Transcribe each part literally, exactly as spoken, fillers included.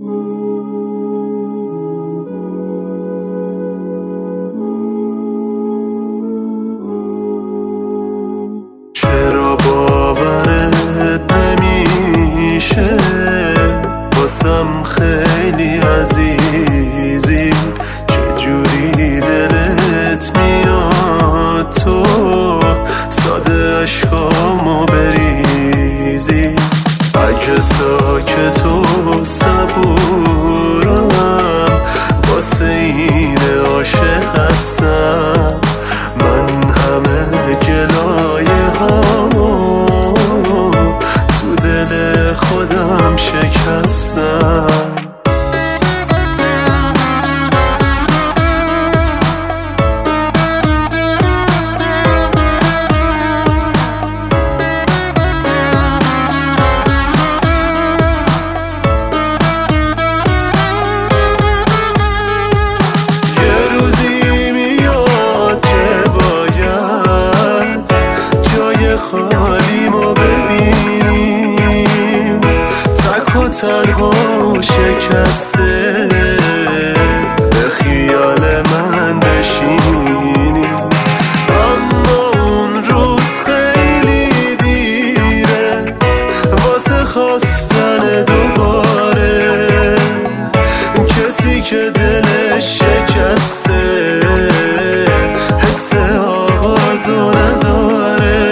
چرا باورت نمیشه واسم خیلی عزیزی، چجوری دلت میاد تو ساده عشقامو بریزی. اگه ساکت و صبورم واسه این عاشق هستم، من همه گلایه هامو تو دل خودم شکستم. خالیمو ببینیم تک و تنها شکسته، به خیال من بشینیم. اما اون روز خیلی دیره واسه خواستن دوباره، کسی که دلش شکسته حس آغازو نداره.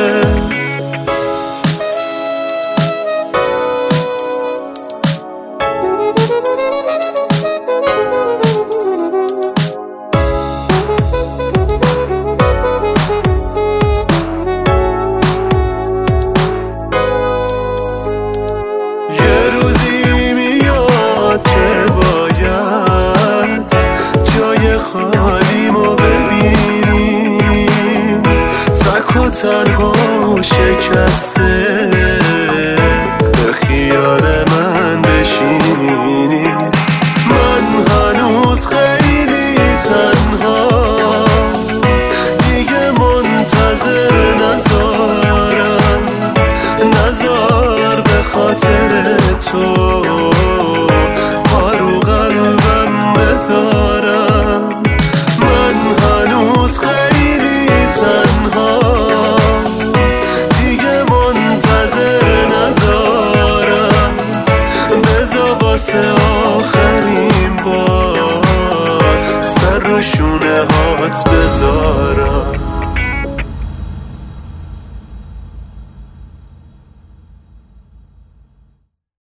خالیمو ببینیم تک و تنها شکسته، به خیال من